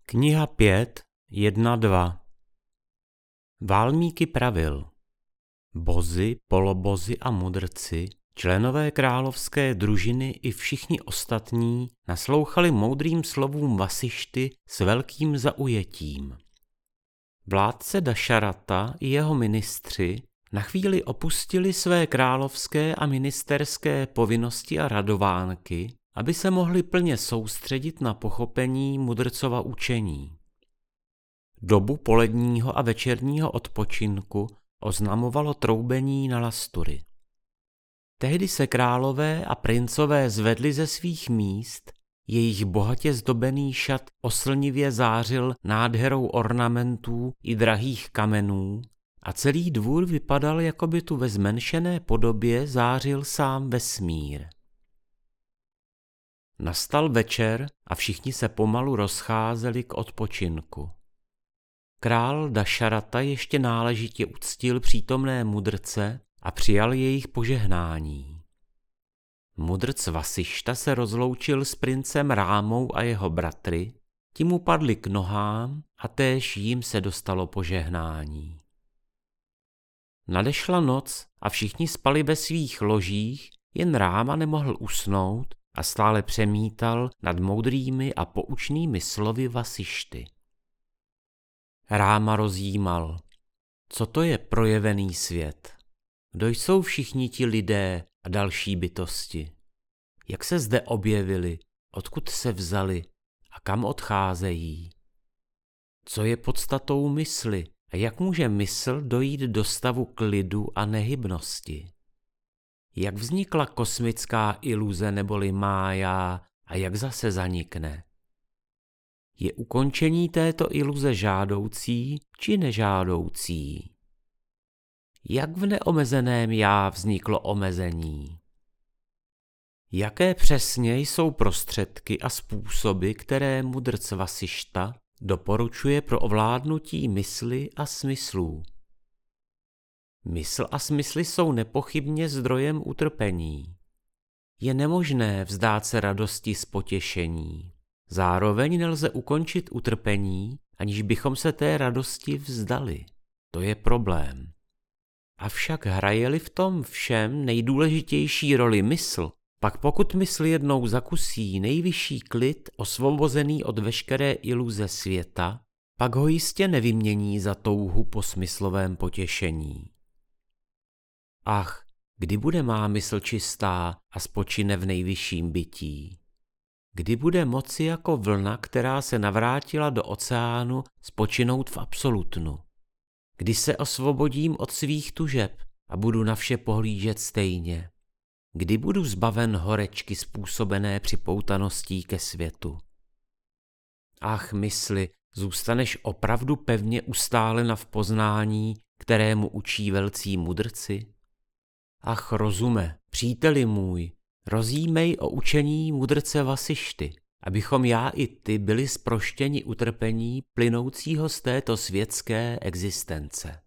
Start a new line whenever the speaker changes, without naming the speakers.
Kniha 5, 1-2. Valmíky pravil: bozi, polobozi a mudrci, členové královské družiny i všichni ostatní naslouchali moudrým slovům Vasišty s velkým zaujetím. Vládce Dašarata i jeho ministři na chvíli opustili své královské a ministerské povinnosti a radovánky, aby se mohli plně soustředit na pochopení mudrcova učení. Dobu poledního a večerního odpočinku oznamovalo troubení na lastury. Tehdy se králové a princové zvedli ze svých míst, jejich bohatě zdobený šat oslnivě zářil nádherou ornamentů i drahých kamenů a celý dvůr vypadal, jako by tu ve zmenšené podobě zářil sám vesmír. Nastal večer a všichni se pomalu rozcházeli k odpočinku. Král Dašarata ještě náležitě uctil přítomné mudrce a přijal jejich požehnání. Mudrc Vasišta se rozloučil s princem Rámou a jeho bratry, ti mu padli k nohám a též jim se dostalo požehnání. Nadešla noc a všichni spali ve svých ložích, jen Ráma nemohl usnout a stále přemítal nad moudrými a poučnými slovy Vasišty. Ráma rozjímal: co to je projevený svět? Kdo jsou všichni ti lidé a další bytosti? Jak se zde objevili, odkud se vzali a kam odcházejí? Co je podstatou mysli a jak může mysl dojít do stavu klidu a nehybnosti? Jak vznikla kosmická iluze neboli mája a jak zase zanikne? Je ukončení této iluze žádoucí či nežádoucí? Jak v neomezeném já vzniklo omezení? Jaké přesně jsou prostředky a způsoby, které mudrc Vasišta doporučuje pro ovládnutí mysli a smyslů? Mysl a smysly jsou nepochybně zdrojem utrpení. Je nemožné vzdát se radosti z potěšení. Zároveň nelze ukončit utrpení, aniž bychom se té radosti vzdali. To je problém. Avšak hraje-li v tom všem nejdůležitější roli mysl, pak pokud mysl jednou zakusí nejvyšší klid osvobozený od veškeré iluze světa, pak ho jistě nevymění za touhu po smyslovém potěšení. Ach, kdy bude má mysl čistá a spočine v nejvyšším bytí? Kdy bude moci jako vlna, která se navrátila do oceánu, spočinout v absolutnu? Kdy se osvobodím od svých tužeb a budu na vše pohlížet stejně? Kdy budu zbaven horečky způsobené připoutaností ke světu? Ach, mysli, zůstaneš opravdu pevně ustálena v poznání, kterému učí velcí mudrci? Ach, rozume, příteli můj, rozjímej o učení mudrce Vasišty, abychom já i ty byli zproštěni utrpení plynoucího z této světské existence.